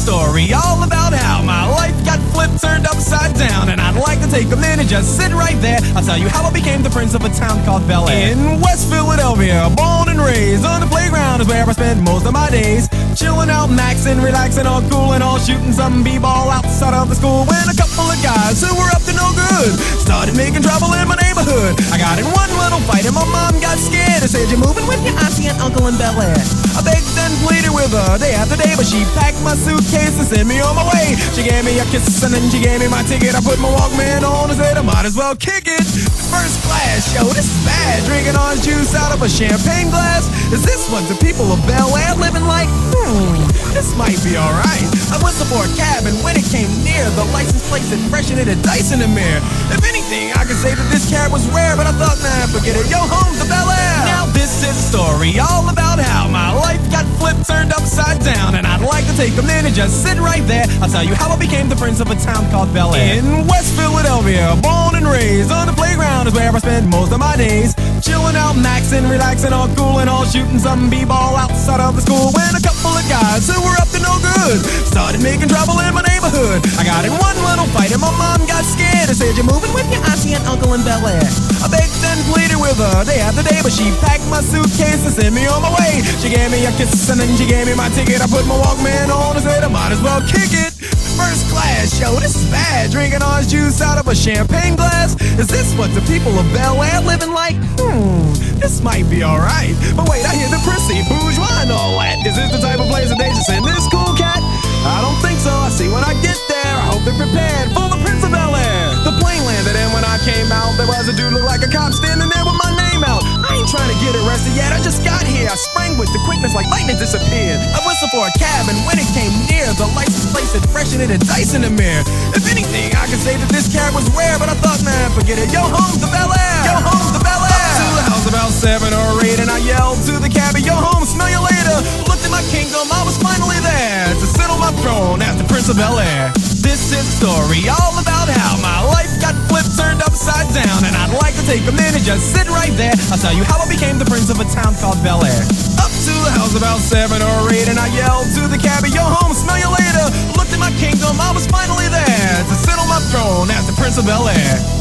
story all about how my life got flipped, turned upside down. And I'd like to take a minute, just sit right there. I'll tell you how I became the prince of a town called Bel Air. In West Philadelphia, born and raised on the playground is where I spent most of my days. Chilling out, maxing, relaxing, all cool and all, shooting some b-ball outside of the school. When a couple of guys who were up to no good started making trouble in my neighborhood. I got in one little fight and my mom got scared and said, "You're moving with your auntie and uncle in Bel Air." I begged and pleaded with her day after day, but she packed my suitcase and sent me on my way. She gave me a kiss and then she gave me my ticket. I put my Walkman on and said I might as well kick it. First class, yo, this is bad. Drinking orange juice out of a champagne glass. Is this what the people of Bel Air living like? This might be alright. I whistled for a cab and when it came near, the license plate said fresh and it had dice in the mirror. If anything, I could say that this cab was rare, but I thought, nah, forget it. Yo, home to Bel Air. Now this is a story all about how my life got flipped, turned upside down. And I'd like to take a minute, just sit right there. I'll tell you how I became the prince of a town called Bel Air. In West Philadelphia, born and raised on the playground is where I spent most of my days. Chilling out, maxing, relaxing, all cool and all, shooting some b-ball outside of the school. When a couple of guys who were up to no good started making trouble in my neighborhood. I got in one little fight and my mom got scared and said, "You're moving with your auntie and uncle in Bel Air." I begged and pleaded with her day after day, but she packed my suitcase and sent me on my way. She gave me a kiss and then she gave me my ticket. I put my Walkman on and said I might as well kick it. First class, yo, this is bad. Drinking orange juice out of a champagne glass. Is this what the people of Bel Air living like? This might be alright. But wait, I hear the prissy bourgeois and all that. Is this the type of place that they just send this cool cat? I don't think so. I see when I get there. I hope they're prepared for the Prince of Bel Air. The plane landed and when I came out, there was a dude look like a cop standing there with my name out. I ain't trying to get arrested yet. I just got here. I sprang with the quickness like lightning disappeared. I whistled for a cab and when it came near, the license plate said fresh and it had dice in the mirror. If anything, I could say that this cab was rare, but I thought, man, forget it. Yo, home to Bel Air. Yo, home to Bel Air. Up to the house about 7 or 8 and I yelled to the cabbie, "Yo, home, smell you later." Looked at my kingdom, I was finally there to sit on my throne as the Prince of Bel Air. This is a story all about how my life got flipped, turned upside down. And I'd like to take a minute, just sit right there. I'll tell you how I became the prince of a town called Bel Air. Up to the house about 7 or 8 and I yelled to the cabbie, "Yo, home, smell you later." Looked at my kingdom, I was finally there to sit on my throne as the Prince of Bel Air.